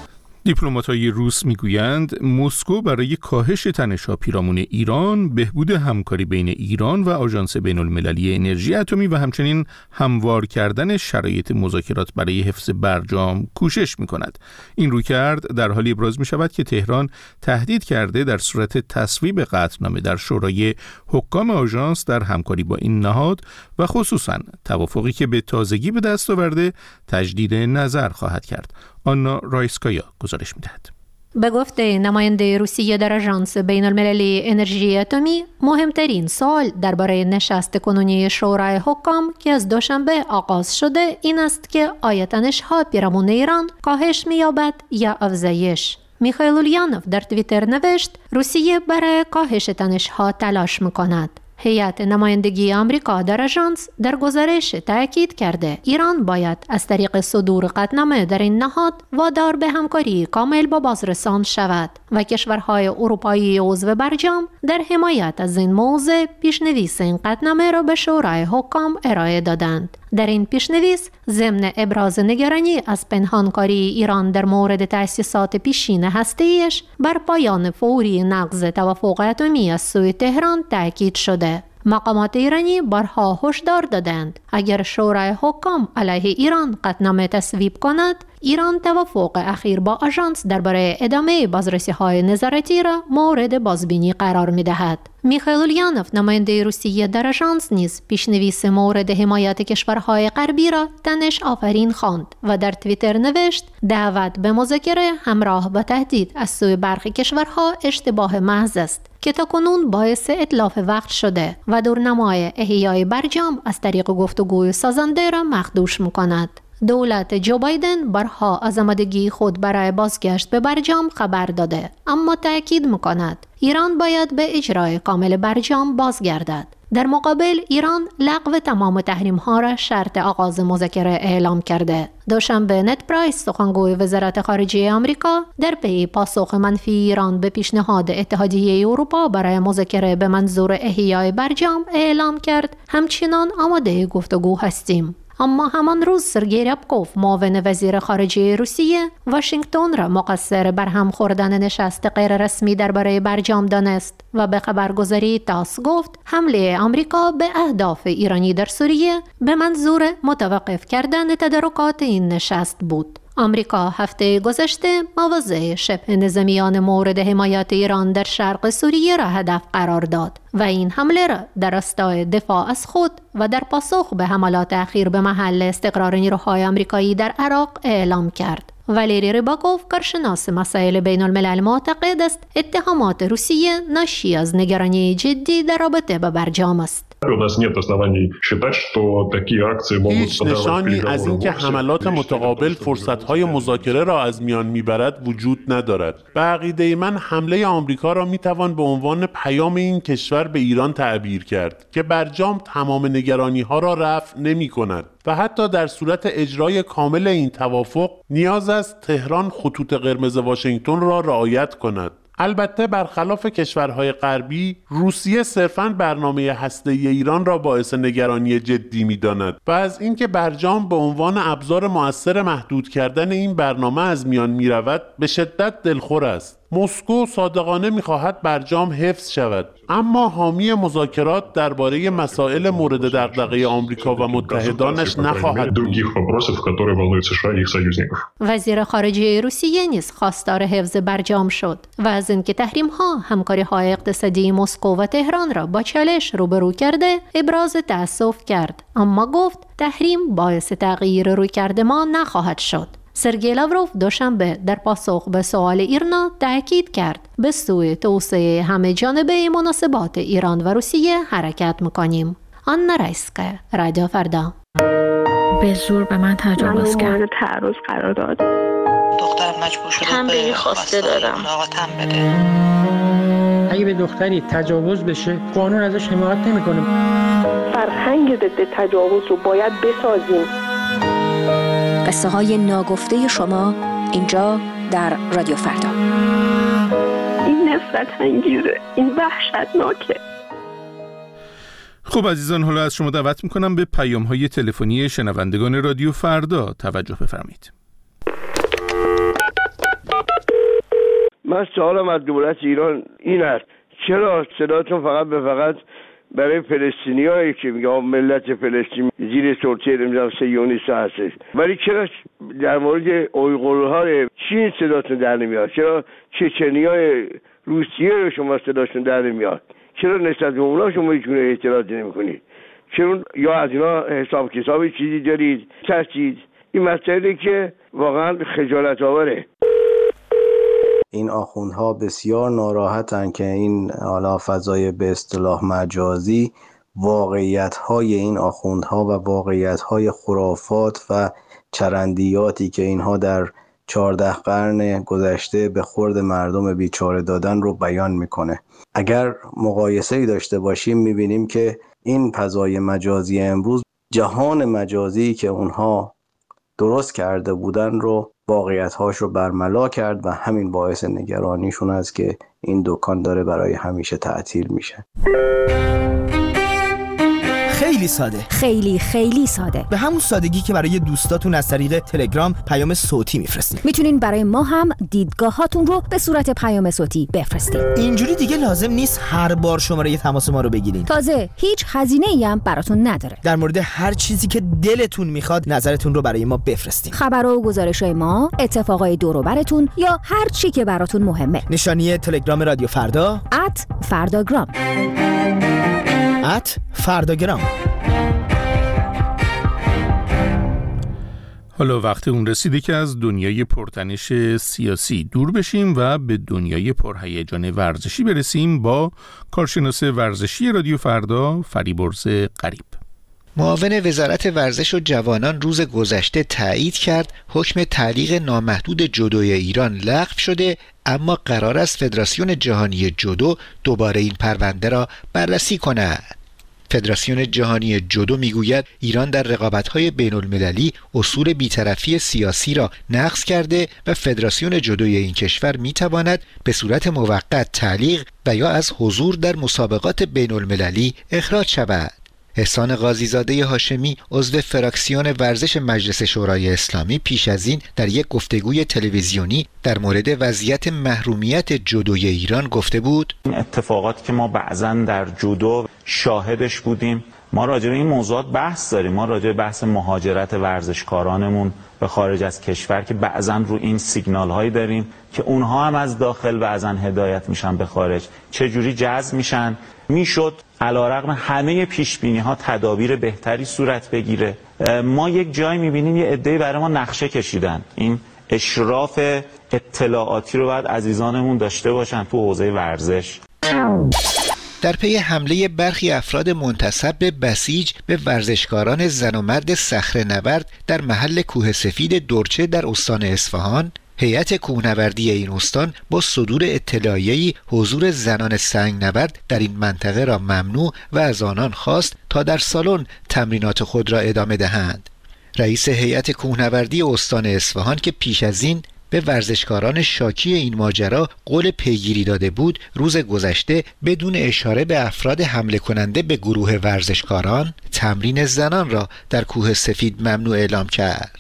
دیپلمات‌های روس میگویند مسکو برای کاهش تنش‌ها پیرامون ایران، بهبود همکاری بین ایران و آژانس بین‌المللی انرژی اتمی و همچنین هموار کردن شرایط مذاکرات برای حفظ برجام کوشش می‌کند. این رویکرد در حالی ابراز می‌شود که تهران تهدید کرده در صورت تصویب قطعنامه در شورای حکام آژانس در همکاری با این نهاد و خصوصاً توافقی که به تازگی به دست آورده تجدید نظر خواهد کرد. آنا رایسکایا گزارش می‌دهد. به گفته نماینده روسیه در آژانس بین‌المللی انرژی اتمی، مهمترین سوال درباره نشست کنونی شورای حکام که از دوشنبه آغاز شده این است که آیا تنش‌ها پیرامون ایران کاهش می‌یابد یا افزایش. میخائیل اولیانوف در توییتر نوشت روسیه برای کاهش تنش‌ها تلاش می‌کند. هیئت نمایندگی آمریکا در آژانس در گزارش تاکید کرده ایران باید از طریق صدور قطعنامه در این نهاد وادار به همکاری کامل با بازرسان شود و کشورهای اروپایی عضو برجام در حمایت از این موضوع پیشنویس این قطعنامه را به شورای حکام ارائه دادند. در این پیشنویس ضمن ابراز نگرانی از پنهانکاری ایران در مورد تأسیسات پیشین هسته‌ایش بر پایان فوری نقض توافق اتمی از سوی تهران تاکید شده. مقامات ایرانی بارها هشدار دادند اگر شورای حکام علیه ایران قطعنامه تصویب کند، ایران توافق اخیر با آژانس درباره ادامه بازرسی‌های نظارتی را مورد بازبینی قرار می‌دهد. میخائیل اولیانوف نماینده روسیه در آژانس نیز پیشنویس مورد حمایت کشورهای غربی را تنش آفرین خواند و در توییتر نوشت دعوت به مذاکره همراه با تهدید از سوی برخی کشورها اشتباه محض است که تاکنون باعث اتلاف وقت شده و دورنمای احیای برجام از طریق گفتگوی سازنده را مخدوش می‌کند. دولت جو بایدن بارها از آمادگی خود برای بازگشت به برجام خبر داده، اما تأکید می‌کند ایران باید به اجرای کامل برجام بازگردد. در مقابل ایران لغو تمام تحریم‌ها را شرط آغاز مذاکره اعلام کرده. دوشنبه نت پرایس سخنگوی وزارت خارجه آمریکا در پی پاسخ منفی ایران به پیشنهاد اتحادیه اروپا برای مذاکره به منظور احیای برجام اعلام کرد همچنان آماده گفتگو هستیم. اما همان روز سرگئی ریابکوف معاون وزیر خارجه روسیه واشنگتن را مقصر بر هم خوردن نشست غیر رسمی درباره برجام دانست و به خبرگزاری تاس گفت حمله آمریکا به اهداف ایرانی در سوریه به منظور متوقف کردن تدارکات این نشست بود. آمریکا هفته گذشته مواضع شبه نظامیان مورد حمایت ایران در شرق سوریه را هدف قرار داد و این حمله را در راستای دفاع از خود و در پاسخ به حملات اخیر به محل استقرار نیروهای آمریکایی در عراق اعلام کرد. والری ریباکوف کارشناس مسائل بین الملل معتقد است اتهامات روسیه ناشی از نگرانی جدی در رابطه با برجام است. هیچ نشانی از اینکه حملات متقابل فرصت‌های مذاکره را از میان میبرد وجود ندارد. به عقیده من حمله آمریکا را میتوان به عنوان پیام این کشور به ایران تعبیر کرد که برجام تمام نگرانی‌ها را رفع نمی‌کند و حتی در صورت اجرای کامل این توافق نیاز است تهران خطوط قرمز واشنگتن را رعایت کند. البته برخلاف کشورهای غربی، روسیه صرفاً برنامه هسته‌ای ایران را باعث نگرانی جدی می‌داند و از اینکه برجام به عنوان ابزار مؤثر محدود کردن این برنامه از میان می‌رود به شدت دلخور است. مسکو صادقانه می‌خواهد برجام حفظ شود، اما حامی مذاکرات درباره مسائل مورد دغدغه آمریکا و متحدانش نخواهد بود. وزیر خارجه روسیه نیز خواستار حفظ برجام شد و از اینکه تحریم‌ها همکاری‌های اقتصادی مسکو و تهران را با چالش روبرو کرده ابراز تأسف کرد، اما گفت تحریم باعث تغییر رویکرد ما نخواهد شد. سرگئی لاوروف دوشنبه در پاسخ به سوال ایرنا تأکید کرد به سوی توسعه همه جانبه مناسبات ایران و روسیه حرکت میکنیم. آنا رایسکا، رادیو فردا. به زور به من تجاوز کرد. مورد تعرض قرار داد. دخترم مجبور شده به خواسته دادم. اگه به دختری تجاوز بشه قانون ازش حمایت نمیکنه. فرهنگ ضد تجاوز رو باید بسازیم. قصه های ناگفته شما اینجا در رادیو فردا. این نفرت انگیزه، این وحشتناکه. خب عزیزان، حالا از شما دعوت میکنم به پیام‌های تلفنی شنوندگان رادیو فردا توجه بفرمایید. من سوالم از دولت ایران این است چرا صداتون فقط به فقط برای فلسطینیایی که میگه ملت فلسطین زیر سلطه نمیدونم صهیونیست هستش، ولی چرا در مورد اویغورها چین صداتون در نمیاد؟ چرا چچنیای روسیه رو شما صداتون در نمیاد؟ چرا نسبت به اونا شما هیچ گونه اعتراضی نمی‌کنید؟ چرا یا از اینا حساب کتابی چیزی دارید؟ ترسید؟ این مسئله که واقعا خجالت آوره. این آخوندها بسیار ناراحتن که این حالا فضای به اصطلاح مجازی واقعیت‌های این آخوندها و واقعیت‌های خرافات و چرندیاتی که اینها در 14 قرن گذشته به خورد مردم بیچاره دادن رو بیان میکنه. اگر مقایسه‌ای داشته باشیم میبینیم که این فضای مجازی امروز جهان مجازی که اونها درست کرده بودن رو واقعیت‌هاش رو برملا کرد و همین باعث نگرانیشون است که این دکان داره برای همیشه تعطیل میشه. خیلی ساده، خیلی ساده، به همون سادگی که برای دوستاتون از طریق تلگرام پیام صوتی میفرستین. میتونین برای ما هم دیدگاهاتون رو به صورت پیام صوتی بفرستین. اینجوری دیگه لازم نیست هر بار شماره تماس ما رو بگیرین. تازه هیچ هزینه‌ای هم براتون نداره. در مورد هر چیزی که دلتون میخواد نظرتون رو برای ما بفرستین. خبر و گزارش‌های ما، اتفاقای دور و براتون یا هر چی که براتون مهمه. نشانی تلگرام رادیو فردا @فرداگرام. فرداگرام. حالا وقت اون رسیده که از دنیای پرتنش سیاسی دور بشیم و به دنیای پرهیجان ورزشی برسیم با کارشناس ورزشی رادیو فردا فریبرز غریب. معاون وزارت ورزش و جوانان روز گذشته تایید کرد حکم تعلیق نامحدود جودوی ایران لغو شده، اما قرار است فدراسیون جهانی جودو دوباره این پرونده را بررسی کند. فدراسیون جهانی جودو میگوید ایران در رقابت‌های بین‌المللی اصول بی‌طرفی سیاسی را نقض کرده و فدراسیون جودوی این کشور میتواند به صورت موقت تعلیق و یا از حضور در مسابقات بین‌المللی اخراج شود. احسان قاضی‌زاده هاشمی عضو فراکسیون ورزش مجلس شورای اسلامی پیش از این در یک گفتگوی تلویزیونی در مورد وضعیت محرومیت جودوی ایران گفته بود: این اتفاقاتی که ما بعضاً در جودو شاهدش بودیم، ما راجع به این موضوعات بحث داریم. ما راجع به بحث مهاجرت ورزشکارانمون به خارج از کشور که بعضاً رو این سیگنال هایی داریم که اونها هم از داخل بعضاً هدایت میشن به خارج، چجوری جذب میشن. میشد علیرغم همه پیشبینی ها تدابیر بهتری صورت بگیره. ما یک جایی میبینیم یه عده‌ای برای ما نقشه کشیدن. این اشراف اطلاعاتی رو باید عزیزانمون داشته باشن تو حوزه ورزش. در پی حمله برخی افراد منتسب به بسیج به ورزشکاران زن و مرد صخره‌نورد در محل کوه سفید دورچه در استان اصفهان، هیئت کوهنوردی این استان با صدور اطلاعیه‌ای حضور زنان سنگنورد در این منطقه را ممنوع و از آنان خواست تا در سالن تمرینات خود را ادامه دهند. رئیس هیئت کوهنوردی استان اصفهان که پیش از این به ورزشکاران شاکی این ماجرا قول پیگیری داده بود، روز گذشته بدون اشاره به افراد حمله کننده به گروه ورزشکاران تمرین زنان را در کوه سفید ممنوع اعلام کرد.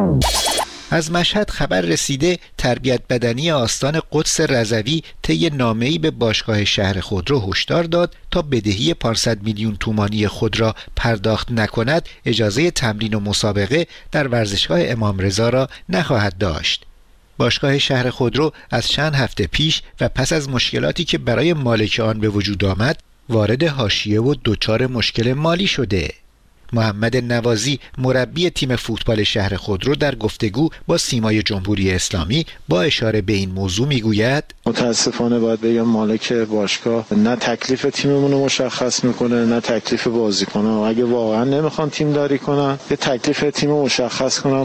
از مشهد خبر رسیده تربیت بدنی آستان قدس رضوی طی نامه‌ای به باشگاه شهر خودرو هشدار داد تا بدهی 500 میلیون تومانی خود را پرداخت نکند اجازه تمرین و مسابقه در ورزشگاه امام رضا را نخواهد داشت. باشگاه شهر خودرو از چند هفته پیش و پس از مشکلاتی که برای مالک آن به وجود آمد وارد حاشیه و دچار مشکل مالی شده. محمد نوازی مربی تیم فوتبال شهر خودرو در گفتگو با سیمای جمهوری اسلامی با اشاره به این موضوع میگوید: متاسفانه باید بگم مالک باشگاه نه تکلیف تیممون رو مشخص میکنه نه تکلیف بازیکن‌ها. اگه واقعا نمیخوان تیم داری کنن یه تکلیف تیم رو مشخص کنن.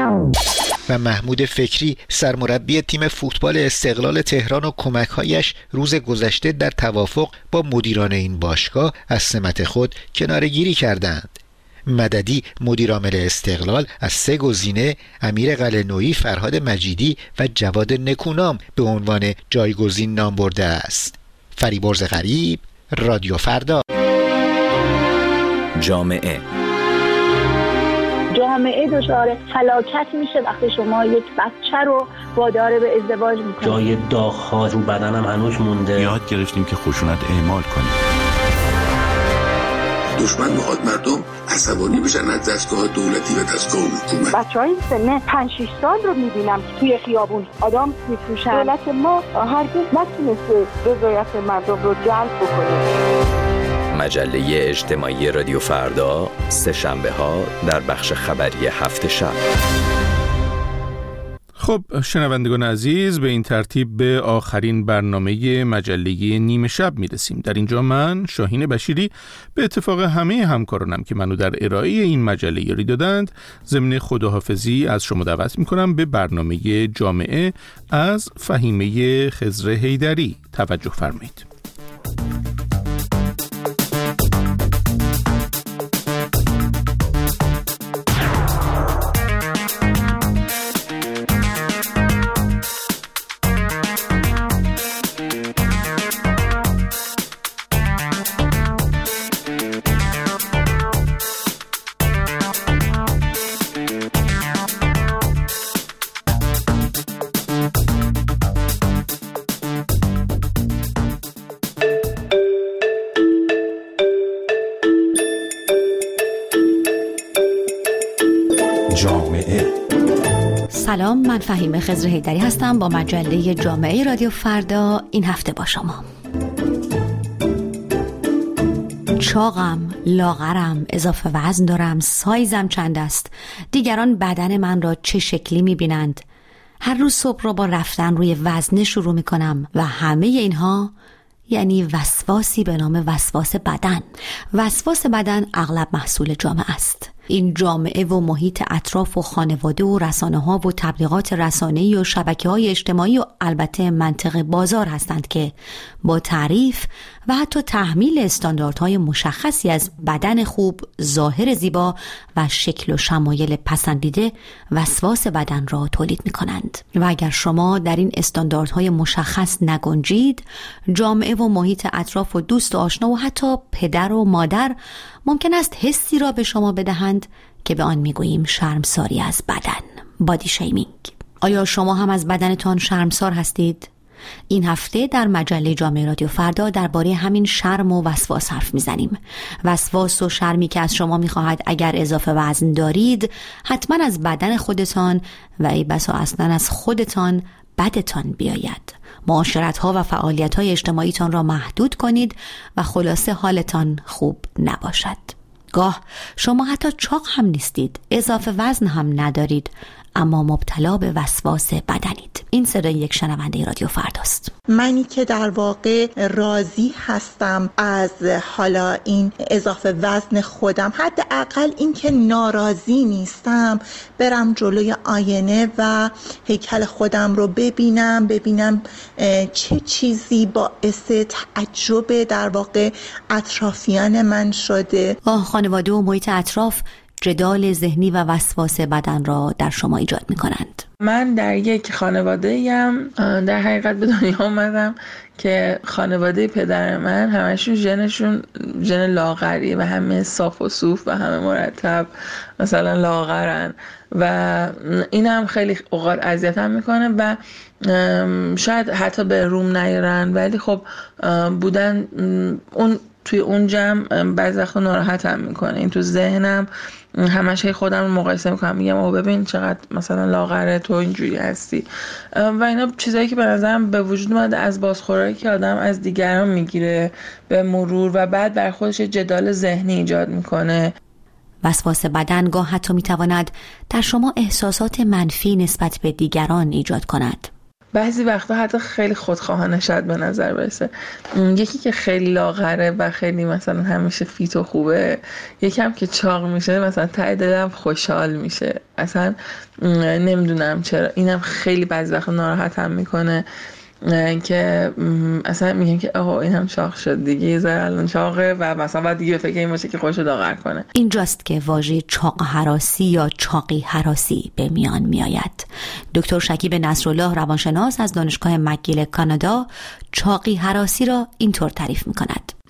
و محمود فکری سرمربی تیم فوتبال استقلال تهران و کمک‌هایش روز گذشته در توافق با مدیران این باشگاه از سمت خود کناره‌گیری کردند. مددی مدیرعامل استقلال از 3 گزینه امیر قلعه‌نویی، فرهاد مجیدی و جواد نکونام به عنوان جایگزین نام برده است. فریبرز غریب، رادیو فردا. جامعه جامعه دچار هلاکت میشه وقتی شما یک بچه رو وادار به ازدواج میکنید. جای داغ‌ها رو بدنم هنوز مونده. یاد گرفتیم که خشونت اعمال کنیم. دشمن میخواد مردم عصبانی بشن از دستگاه دولتی و دستگاه حکومت. بچهای سن 5-6 سال رو میبینم که توی خیابون آدم میفروشن. دولت ما هرگز نتونسته رضایت مردم رو جلب بکنه. مجله اجتماعی رادیو فردا سه‌شنبه‌ها در بخش خبری هفت شب. خب شنوندگان عزیز، به این ترتیب به آخرین برنامه مجله نیمه شب میرسیم. در اینجا من شاهین بشیری به اتفاق همه همکارانم که منو در ارائه این مجله یاری دادند ضمن خداحافظی از شما دعوت میکنم به برنامه جامعه از فهیمه خضر حیدری توجه فرمایید. سلام، من فهیمه خضر حیدری هستم با مجله جامعه رادیو فردا این هفته با شما. چاقم، لاغرم، اضافه وزن دارم، سایزم چند است، دیگران بدن من را چه شکلی می‌بینند. هر روز صبح را با رفتن روی وزنه شروع می‌کنم و همه اینها یعنی وسواسی به نام وسواس بدن. وسواس بدن اغلب محصول جامعه است. این جامعه و محیط اطراف و خانواده و رسانه‌ها و تبلیغات رسانه‌ای و شبکه‌های اجتماعی و البته منطق بازار هستند که با تعریف و حتی تحمیل استانداردهای مشخصی از بدن خوب، ظاهر زیبا و شکل و شمایل پسندیده وسواس بدن را تولید می‌کنند. و اگر شما در این استانداردهای مشخص نگنجید، جامعه و محیط اطراف و دوست و آشنا و حتی پدر و مادر ممکن است حسی را به شما بدهند که به آن میگوییم شرمساری از بدن، بادی شیمینگ. آیا شما هم از بدنتان شرمسار هستید؟ این هفته در مجله جامعه رادیو فردا درباره همین شرم و وسواس حرف میزنیم. وسواس و شرمی که از شما میخواهد اگر اضافه وزن دارید حتما از بدن خودتان و ای بسا اصلا از خودتان بدتان بیاید. معاشرت‌ها و فعالیت‌های اجتماعیتان را محدود کنید و خلاصه حالتان خوب نباشد. گاه شما حتی چاق هم نیستید، اضافه وزن هم ندارید، اما مبتلا به وسواس بدنید. این صدای یک شنونده رادیو فرداست. منی که در واقع راضی هستم از حالا این اضافه وزن خودم، حداقل این که ناراضی نیستم، برم جلوی آینه و هیکل خودم رو ببینم چه چیزی باعث تعجب در واقع اطرافیان من شده. خانواده و محیط اطراف جدال ذهنی و وسواس بدن را در شما ایجاد می کنند. من در یک خانواده‌ایم در حقیقت به دنیا آمدم که خانواده پدر من همشون ژنشون ژن لاغریه و همه صاف و صوف و همه مرتب مثلا لاغرن و این هم خیلی اوقات اذیتم میکنه و شاید حتی به روم نیارن، ولی خب بودن اون توی اون جمع بعضی وقتا ناراحتم میکنه. این تو ذهنم همش خودم رو مقایسه میکنم، میگم او ببین چقدر مثلا لاغره تو اینجوری هستی و اینا چیزایی که به نظرم به وجود اومده از بازخوردی که آدم از دیگران میگیره به مرور و بعد بر خودش جدال ذهنی ایجاد میکنه. وسواس بدن گاه حتی میتواند در شما احساسات منفی نسبت به دیگران ایجاد کند. بعضی وقتا حتی خیلی خودخواهانه شاید به نظر برسه. یکی که خیلی لاغره و خیلی مثلا همیشه فیت و خوبه، یکم که چاق میشه مثلا ته دلم خوشحال میشه. اصلا نمیدونم چرا اینم خیلی بعضی وقتا ناراحتم میکنه که اصلا میگن که آها اینم چاق شد دیگه، یه ذره الان چاقه و مثلا بعد دیگه فکر این باشه که خودشو لاغر کنه. اینجاست که واژه چاق هراسی یا چاقی هراسی به میان میآید. دکتر شکیب نصرالله روانشناس از دانشگاه مکگیل کانادا چاقی هراسی را اینطور تعریف میکند: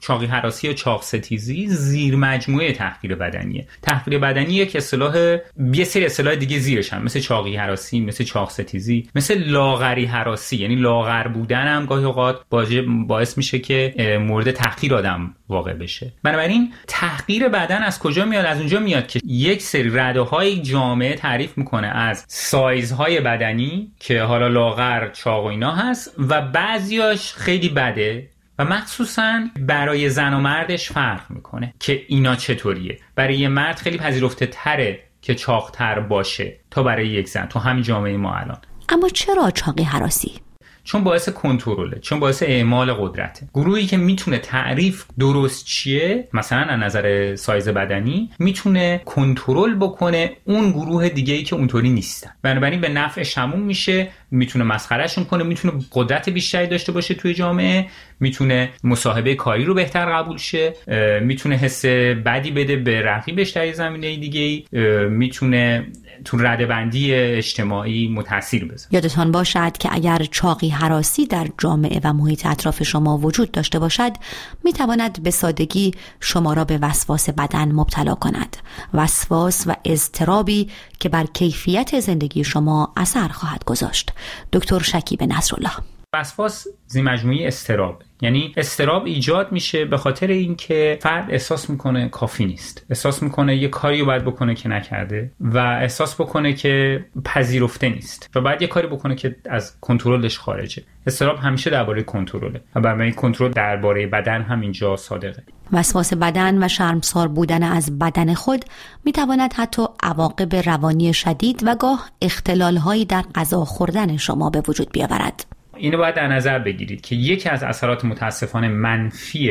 چاقی هراسی یا چاق ستیزی زیر مجموعه تحقیر بدنیه. تحقیر بدنی یک اصطلاح، یه سری اصطلاح دیگه زیرش هم، مثل چاقی هراسی، مثل چاق ستیزی، مثل لاغری هراسی، یعنی لاغر بودن هم گاهی اوقات باعث میشه که مورد تحقیر آدم واقع بشه. بنابراین تحقیر بدن از کجا میاد؟ از اونجا میاد که یک سری رده‌های جامعه تعریف میکنه از سایزهای بدنی که حالا لاغر، چاق و اینا هست و بعضیاش خیلی بده و مخصوصا برای زن و مردش فرق میکنه که اینا چطوریه. برای یه مرد خیلی پذیرفته تره که چاق‌تر باشه تا برای یک زن تو همین جامعه ما الان. اما چرا چاقی هراسی؟ چون باعث کنترله، چون باعث اعمال قدرته. گروهی که میتونه تعریف درست چیه، مثلا از نظر سایز بدنی، میتونه کنترل بکنه اون گروه دیگه‌ای که اونطوری نیستن. بنابراین به نفعش تموم میشه، میتونه مسخرهشون کنه، میتونه قدرت بیشتری داشته باشه توی جامعه، میتونه مصاحبه کاری رو بهتر قبول شه، میتونه حس بدی بده به رقیبش در زمینه دیگه‌ای، میتونه تو ردبندی اجتماعی متأثیر بذاره. یادتان باشد که اگر چاقی هراسی در جامعه و محیط اطراف شما وجود داشته باشد، میتواند به سادگی شما را به وسواس بدن مبتلا کند. وسواس و اضطرابی که بر کیفیت زندگی شما اثر خواهد گذاشت. دکتر شکیب نصرالله. وسواس زیر مجموعه اضطراب، یعنی اضطراب ایجاد میشه به خاطر اینکه فرد احساس میکنه کافی نیست، احساس میکنه یه کاری رو باید بکنه که نکرده و احساس بکنه که پذیرفته نیست و باید یه کاری بکنه که از کنترلش خارجه. اضطراب همیشه درباره کنترله و برای کنترل درباره بدن هم اینجا صادقه. وسواس بدن و شرمسار بودن از بدن خود میتواند حتی عواقب روانی شدید و گاه اختلال‌هایی در غذا خوردن شما به وجود بیاورد. اینو باید در نظر بگیرید که یکی از اثرات متاسفانه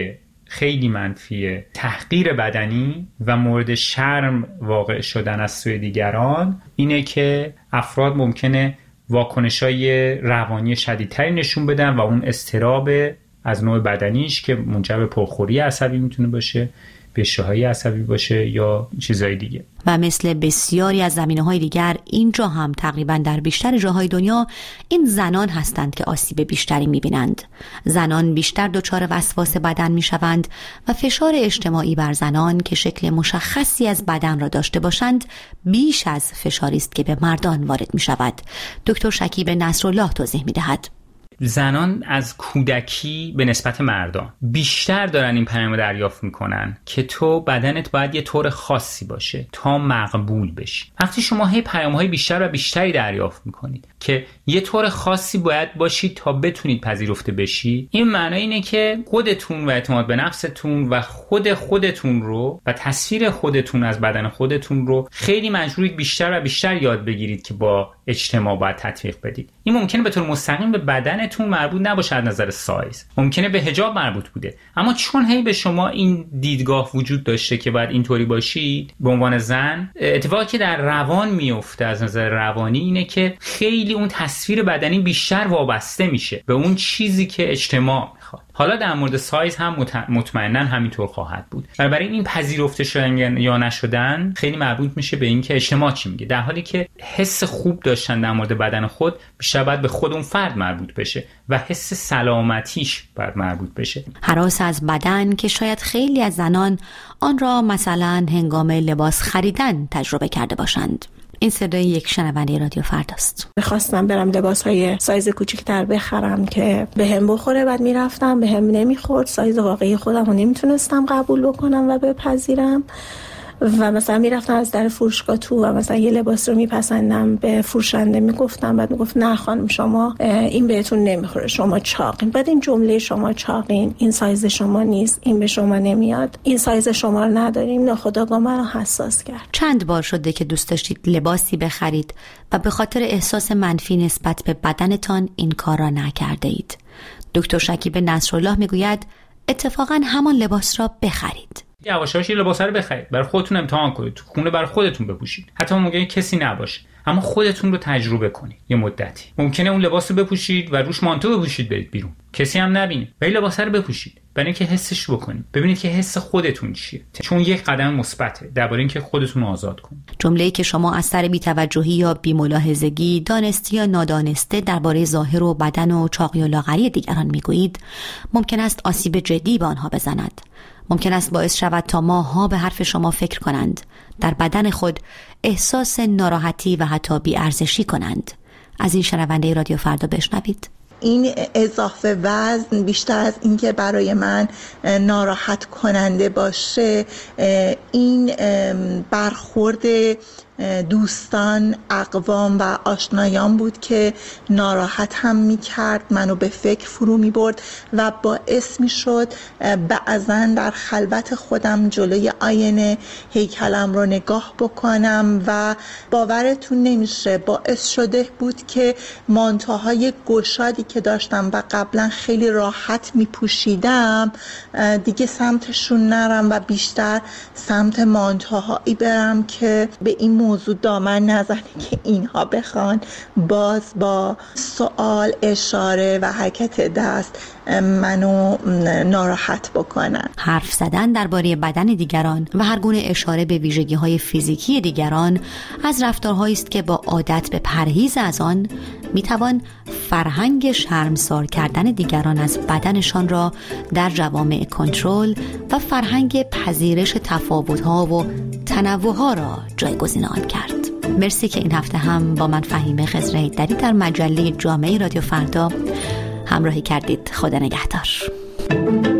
خیلی منفی تحقیر بدنی و مورد شرم واقع شدن از سوی دیگران اینه که افراد ممکنه واکنش‌های روانی شدیدتری نشون بدن و اون اضطراب از نوع بدنیش که منجر به پرخوری عصبی میتونه باشه، بشهایی عصبی باشه یا چیزهای دیگه. و مثل بسیاری از زمینه‌های دیگر اینجا هم تقریبا در بیشتر جاهای دنیا این زنان هستند که آسیب بیشتری می‌بینند. زنان بیشتر دچار وسواس بدن می‌شوند و فشار اجتماعی بر زنان که شکل مشخصی از بدن را داشته باشند بیش از فشاری است که به مردان وارد می‌شود. دکتر شکیب نصرالله توضیح می‌دهد. زنان از کودکی به نسبت مردان بیشتر دارن این پیام دریافت میکنن که تو بدنت باید یه طور خاصی باشه تا مقبول بشی. وقتی شما هی پیام‌های بیشتر و بیشتری دریافت میکنید که یه طور خاصی باید باشید تا بتونید پذیرفته بشی، این معنی اینه که خودتون و اعتماد به نفستون و خودتون رو و تصویر خودتون از بدن خودتون رو خیلی مجبورید بیشتر و بیشتر یاد بگیرید که با اجتماع باید تطبیق بدید. این ممکنه به طور مستقیم به بدنتون مربوط نباشه از نظر سایز، ممکنه به حجاب مربوط بوده، اما چون هی به شما این دیدگاه وجود داشته که باید اینطوری باشید به عنوان زن، اتفاقی که در روان میفته از نظر روانی اینه که خیلی اون تصویر بدنی بیشتر وابسته میشه به اون چیزی که اجتماع میخواد. حالا در مورد سایز هم مطمئناً همینطور خواهد بود. برای این پذیرفته شدن یا نشدن خیلی مربوط میشه به این که اجتماع چی میگه، در حالی که حس خوب داشتن در مورد بدن خود بیشتر باید به خود اون فرد مربوط بشه و حس سلامتیش باید مربوط بشه. هراس از بدن که شاید خیلی از زنان آن را مثلا هنگام لباس خریدن تجربه کرده باشند. این صدای یک شنونده رادیو فرداست. می‌خواستم برم لباس‌های سایز کوچیک‌تر بخرم که بهم بخوره، بعد میرفتم بهم نمیخورد، سایز واقعی خودم رو نمیتونستم قبول بکنم و بپذیرم و مثلا میرفتم از در فروشگاه تو و مثلا یه لباس رو میپسندم، به فروشنده میگفتم، بعد میگفت نه خانم شما این بهتون نمیخوره، شما چاقین. بعد این جمله شما چاقین، این سایز شما نیست، این به شما نمیاد، این سایز شما رو نداریم، ناخودآگاه منو حساس کرد. چند بار شده که دوست داشتید لباسی بخرید و به خاطر احساس منفی نسبت به بدنتان این کار را نکرده اید؟ دکتر شکیب نصرالله میگوید اتفاقا همان لباس را بخرید. یواشاش یه لباس رو بخرید، برای خودتون امتحان کنید، تو خونه برای خودتون بپوشید، حتی ممکنه کسی نباشه، اما خودتون رو تجربه کنید. یه مدتی ممکنه اون لباس رو بپوشید و روش مانتو بپوشید برید بیرون، کسی هم نبینه، ولی لباس رو بپوشید برای اینکه حسش بکنید، ببینید که حس خودتون چیه، چون یک قدم مثبته درباره اینکه خودتون رو آزاد کنید. جمله‌ای که شما از سر بی‌توجهی یا بی‌ملاحظگی، دانسته یا نادانسته درباره ظاهر و بدن و چاقی و لاغری دیگران میگویید، ممکن است آسیب جدی به آنها بزند. ممکن است باعث شود تا ماه‌ها به حرف شما فکر کنند، در بدن خود احساس ناراحتی و حتی بی‌ارزشی کنند. از این شنونده رادیو فردا بشنوید. این اضافه وزن بیشتر از اینکه برای من ناراحت کننده باشه، این برخورد دوستان، اقوام و آشنایان بود که ناراحت هم می کرد، منو به فکر فرو می برد و باعث می شد بعضا در خلوت خودم جلوی آینه هیکلم رو نگاه بکنم و باورتون نمیشه باعث شده بود که مانتوهای گشادی که داشتم و قبلا خیلی راحت می پوشیدم دیگه سمتشون نرم و بیشتر سمت مانتوهایی برم که به این موضوع دامن نزنه که اینها بخوان باز با سوال، اشاره و حرکت دست منو ناراحت بکنن. حرف زدن درباره بدن دیگران و هر گونه اشاره به ویژگی‌های فیزیکی دیگران از رفتارهایی است که با عادت به پرهیز از آن میتوان فرهنگ شرمسار کردن دیگران از بدنشان را در جوامع کنترل و فرهنگ پذیرش تفاوت‌ها و تنوع‌ها را جایگزین آن کرد. مرسی که این هفته هم با من فهیمه خضره‌ایدری در مجله جامعه رادیو فردا همراهی کردید. خدا نگهدار.